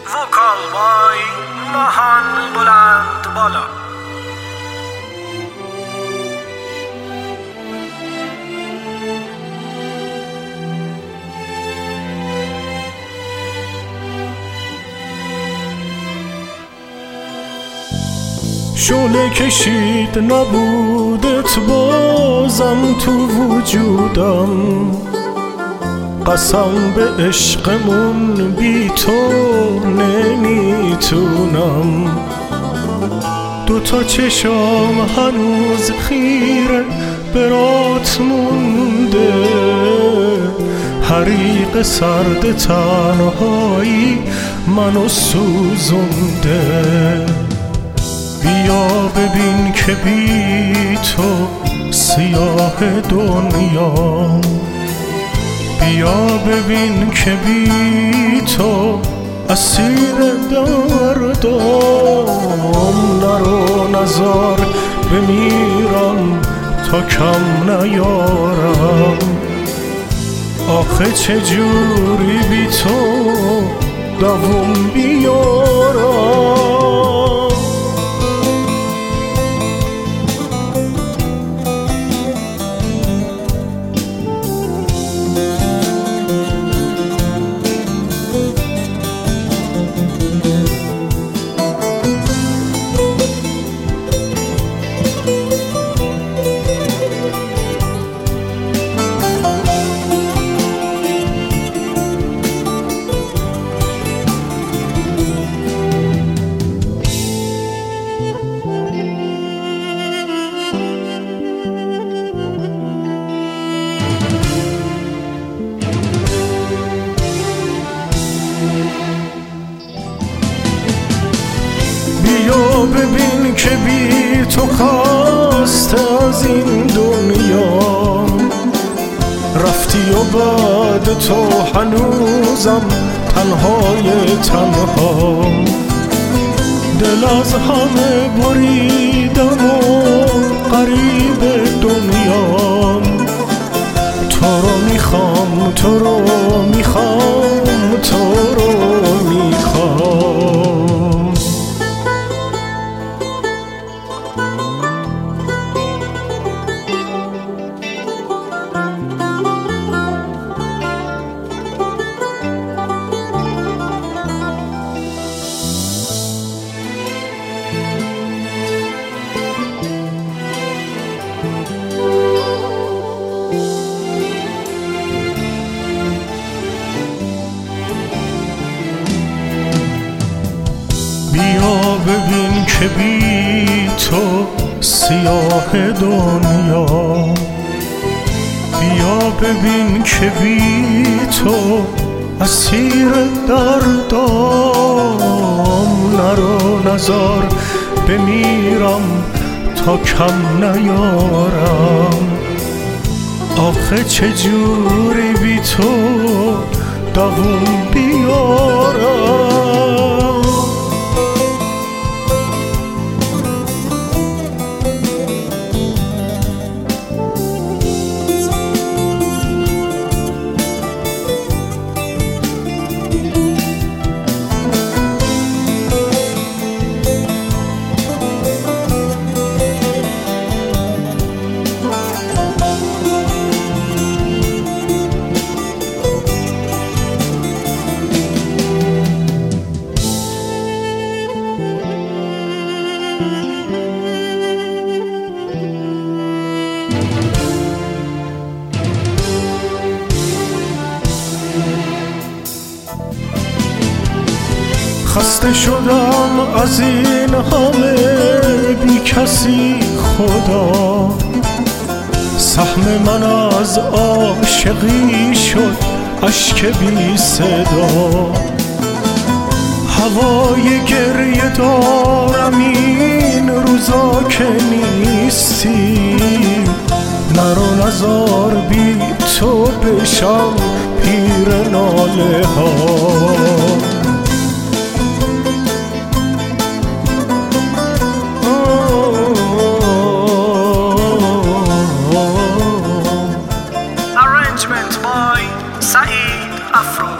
وکال بای ماهان بلند بالا. شعله کشید نبودت بازم تو وجودم، قسم به عشقمون بی تو نمیتونم. دوتا چشام هنوز خیره برات مونده، حریق سرد تنهایی منو سوزونده. بیا ببین که بی تو سیاه دنیا، بیا ببین که بی تو اسیر دردم. نرو نزار بمیرم تا کم نیارم، آخه چجوری بی تو دووم بیارم. بیا ببین که بی تو خسته از این دنیا رفتی و بعد تو هنوزم تنهای تنها. دل از همه بریدم و غریب دنیا، تو رو میخوام تو رو میخوام تو رو میخوام. بیا ببین که بی تو سیاه دنیا، بیا ببین که بی تو اسیر دردم. نرو نزار بمیرم تا کم نیارم، آخه چجوری بی تو دووم بیارم. خسته شدم از این همه بی کسی خدا، سهم من از عاشقی شد اشک بی صدا. هوای گریه دارم این روزا که نیستی، نرو نزار بی تو بشم پیر ناله ها. Arrangement by Saeed Afro.